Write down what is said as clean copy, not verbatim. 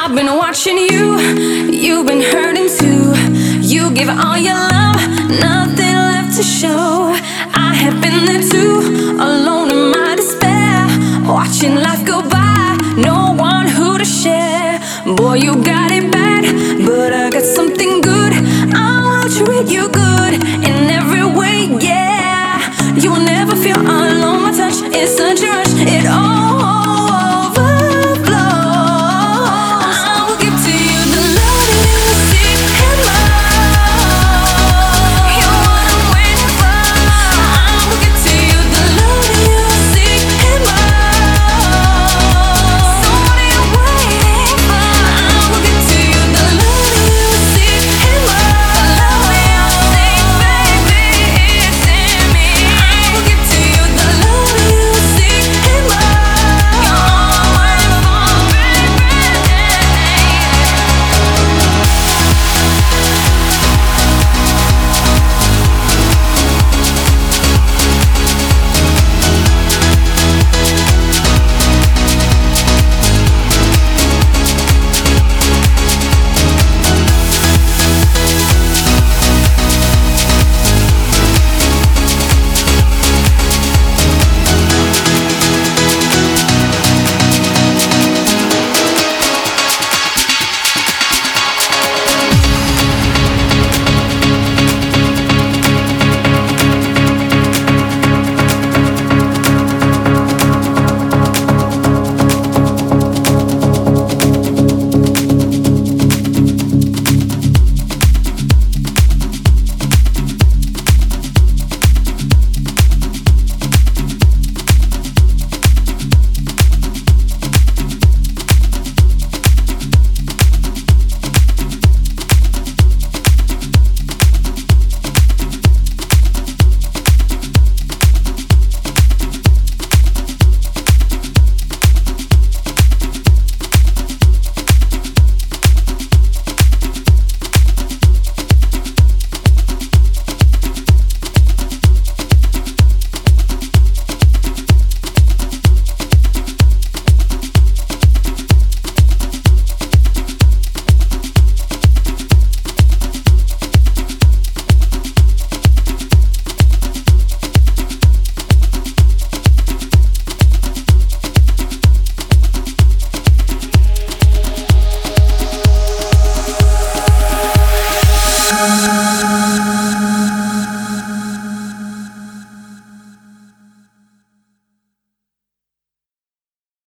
I've been watching you, you've been hurting too. You give all your love, nothing left to show. I have been there too, alone in my despair, watching life go by, no one who to share. Boy, you got it bad, but I got something good. I will treat you good in every way, yeah. You will never feel alone, my touch is such a rush, it all